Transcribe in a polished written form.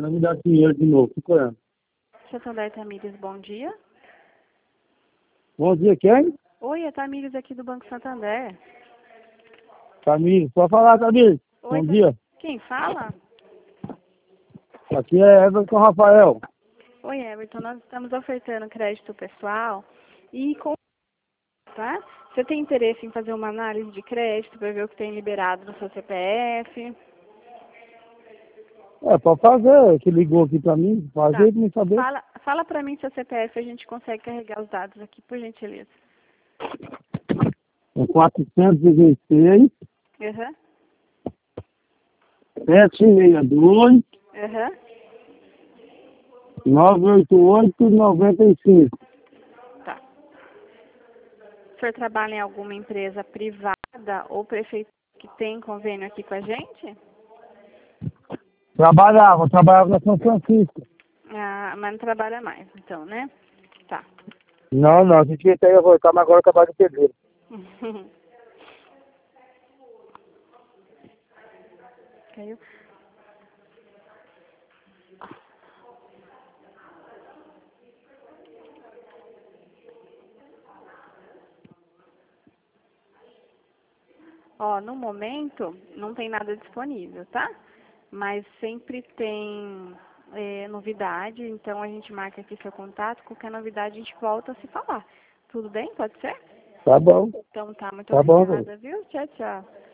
não me dá dinheiro de novo. Fico olhando. Santander Tamires, bom dia. Bom dia, quem? Oi, é Tamires aqui do Banco Santander. Tamires, pode falar, Tamires. Oi, Bom dia. quem fala? Aqui é Everton Rafael. Oi, Everton, nós estamos ofertando crédito pessoal e com... tá? Você tem interesse em fazer uma análise de crédito para ver o que tem liberado no seu CPF? Pode fazer, que ligou aqui pra mim, fazer pra me saber. Fala para mim seu CPF, a gente consegue carregar os dados aqui, por gentileza. É 426, Aham. 762, Aham. 988, 95. Tá. O senhor trabalha em alguma empresa privada ou prefeitura que tem convênio aqui com a gente? Trabalhava na São Francisco. Ah, mas não trabalha mais, então, né? Tá. Não, a gente ia voltar, mas agora acabaram de perder. Caiu. Ó, no momento não tem nada disponível, tá? Mas sempre tem novidade, então a gente marca aqui seu contato, qualquer novidade a gente volta a se falar. Tudo bem? Pode ser? Tá bom. Então tá, muito Tá bom, velho. obrigada, viu? Tchau, tchau.